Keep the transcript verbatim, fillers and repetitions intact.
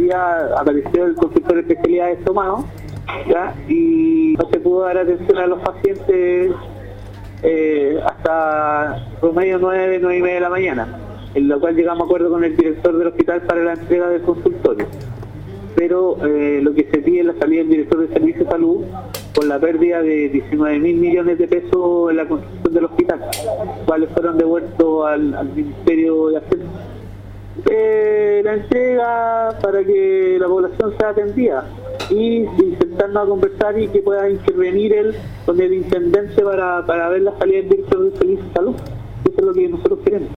día apareció el consultor de especialidades tomado, ¿ya? Y no se pudo dar atención a los pacientes eh, hasta promedio nueve, nueve y media de la mañana, en lo cual llegamos a acuerdo con el director del hospital para la entrega del consultorio. Pero eh, lo que se pide es la salida del director de Servicio de Salud con la pérdida de diecinueve mil millones de pesos en la construcción del hospital, cuales fueron devueltos al, al Ministerio de Hacienda. Eh, la entrega para que la población sea atendida y sentarnos a conversar y que pueda intervenir él con el intendente para, para ver la salida del director de Servicio de Salud. Eso es lo que nosotros queremos.